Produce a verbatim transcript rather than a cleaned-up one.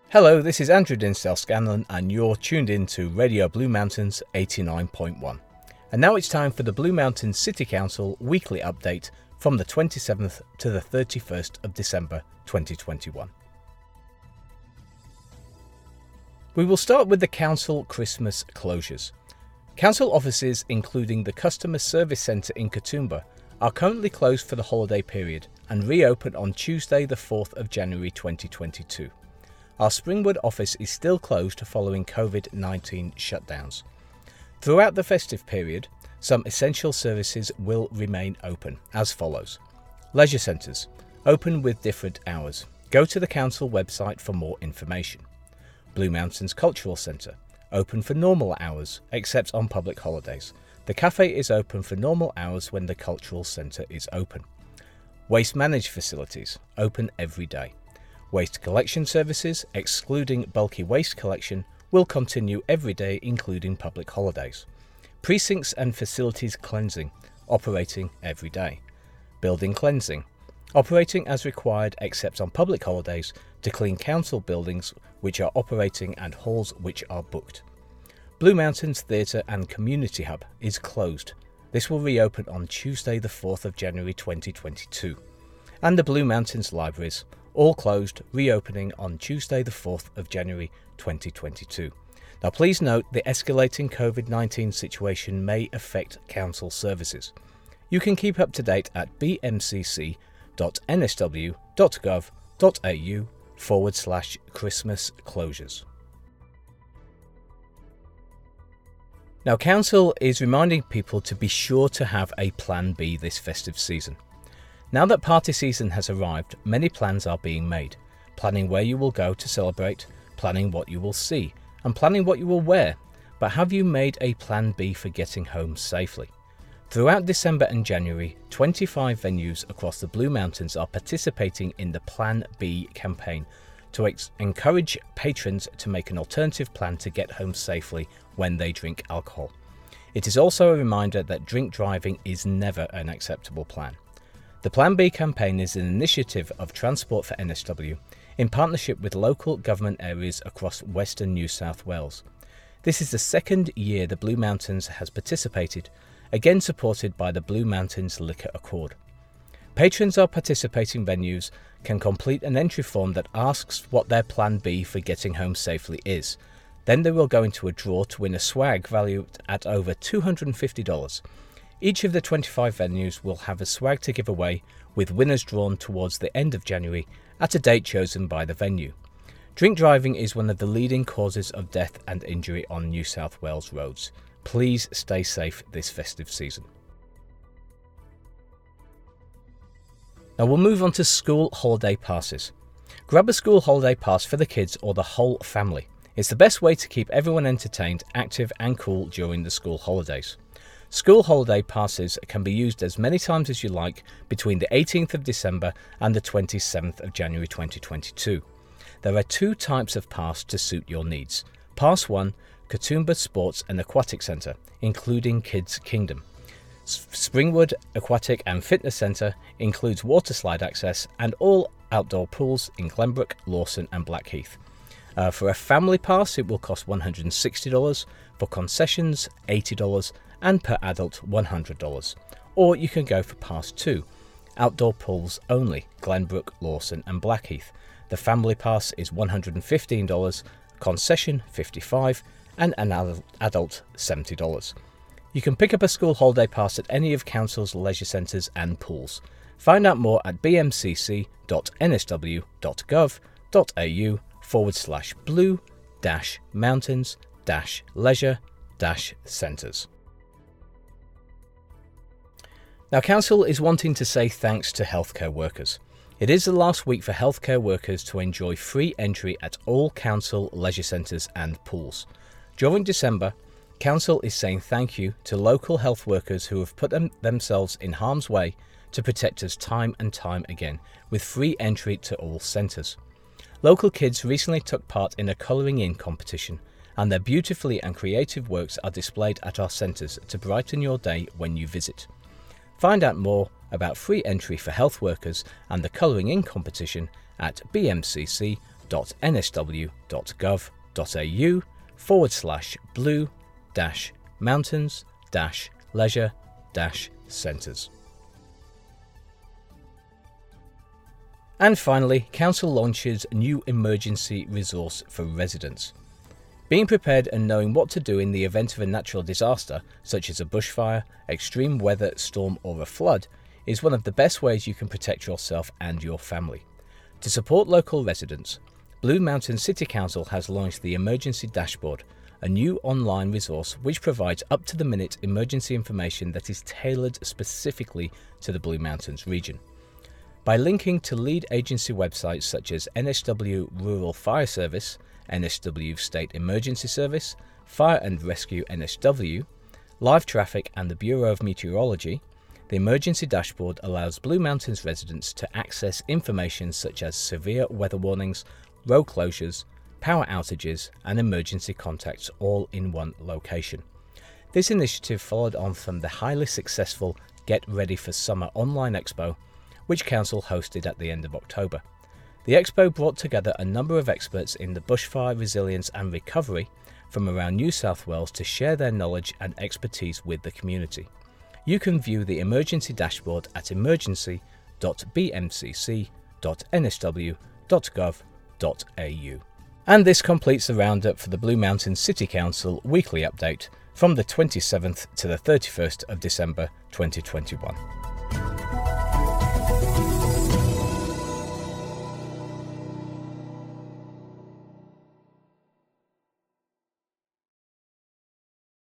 Hello, this is Andrew Dinsdale Scanlon and you're tuned in to Radio Blue Mountains eighty-nine point one. And now it's time for the Blue Mountains City Council weekly update from the twenty-seventh to the thirty-first of December twenty twenty-one. We will start with the Council Christmas closures. Council offices, including the Customer Service Centre in Katoomba, are currently closed for the holiday period and reopen on Tuesday the fourth of January twenty twenty-two. Our Springwood office is still closed following COVID nineteen shutdowns. Throughout the festive period, some essential services will remain open as follows. Leisure centres, open with different hours. Go to the council website for more information. Blue Mountains Cultural Centre, open for normal hours except on public holidays. The cafe is open for normal hours when the cultural centre is open. Waste managed facilities, open every day. Waste collection services, excluding bulky waste collection, will continue every day including public holidays. Precincts and facilities cleansing, operating every day. Building cleansing, operating as required except on public holidays to clean council buildings which are operating and halls which are booked. Blue Mountains Theatre and Community Hub is closed. This will reopen on Tuesday the fourth of January twenty twenty-two. And the Blue Mountains Libraries, all closed, reopening on Tuesday the fourth of January twenty twenty-two. Now please note the escalating COVID nineteen situation may affect council services. You can keep up to date at bmcc.nsw.gov.au forward slash Christmas closures. Now council is reminding people to be sure to have a plan B this festive season. Now that party season has arrived, many plans are being made. Planning where you will go to celebrate, planning what you will see, and planning what you will wear. But have you made a plan B for getting home safely? Throughout December and January, twenty-five venues across the Blue Mountains are participating in the Plan B campaign to ex- encourage patrons to make an alternative plan to get home safely when they drink alcohol. It is also a reminder that drink driving is never an acceptable plan. The Plan B campaign is an initiative of Transport for N S W in partnership with local government areas across Western New South Wales. This is the second year the Blue Mountains has participated, again supported by the Blue Mountains Liquor Accord. Patrons of participating venues can complete an entry form that asks what their Plan B for getting home safely is. Then they will go into a draw to win a swag valued at over two hundred fifty dollars. Each of the twenty-five venues will have a swag to give away, with winners drawn towards the end of January at a date chosen by the venue. Drink driving is one of the leading causes of death and injury on New South Wales roads. Please stay safe this festive season. Now we'll move on to school holiday passes. Grab a school holiday pass for the kids or the whole family. It's the best way to keep everyone entertained, active and cool during the school holidays. School holiday passes can be used as many times as you like between the eighteenth of December and the twenty-seventh of January twenty twenty-two. There are two types of pass to suit your needs. Pass one, Katoomba Sports and Aquatic Centre, including Kids Kingdom. Springwood Aquatic and Fitness Centre includes water slide access and all outdoor pools in Glenbrook, Lawson and Blackheath. Uh, for a family pass, it will cost one hundred sixty dollars, for concessions eighty dollars, and per adult one hundred dollars. Or you can go for Pass two, outdoor pools only, Glenbrook, Lawson and Blackheath. The family pass is one hundred fifteen dollars, concession fifty-five dollars, and an adult seventy dollars. You can pick up a school holiday pass at any of Council's leisure centres and pools. Find out more at bmcc.nsw.gov.au forward slash blue dash mountains dash leisure dash centres. Now Council is wanting to say thanks to healthcare workers. It is the last week for healthcare workers to enjoy free entry at all Council leisure centres and pools. During December, Council is saying thank you to local health workers who have put them, themselves in harm's way to protect us time and time again, with free entry to all centres. Local kids recently took part in a colouring in competition, and their beautifully and creative works are displayed at our centres to brighten your day when you visit. Find out more about free entry for health workers and the colouring in competition at bmcc.nsw.gov.au dot n s w dot gov dot a u forward slash blue dash mountains dash leisure dash centres. And finally, Council launches new emergency resource for residents. Being prepared and knowing what to do in the event of a natural disaster, such as a bushfire, extreme weather, storm or a flood, is one of the best ways you can protect yourself and your family. To support local residents, Blue Mountain City Council has launched the Emergency Dashboard, a new online resource which provides up-to-the-minute emergency information that is tailored specifically to the Blue Mountains region. By linking to lead agency websites such as N S W Rural Fire Service, N S W State Emergency Service, Fire and Rescue N S W, Live Traffic and the Bureau of Meteorology, the Emergency Dashboard allows Blue Mountains residents to access information such as severe weather warnings, road closures, power outages and emergency contacts all in one location. This initiative followed on from the highly successful Get Ready for Summer online expo, which Council hosted at the end of October. The expo brought together a number of experts in the bushfire resilience and recovery from around New South Wales to share their knowledge and expertise with the community. You can view the emergency dashboard at emergency dot b m c c dot n s w dot gov dot a u. And this completes the roundup for the Blue Mountain City Council weekly update from the twenty-seventh to the thirty-first of December twenty twenty-one.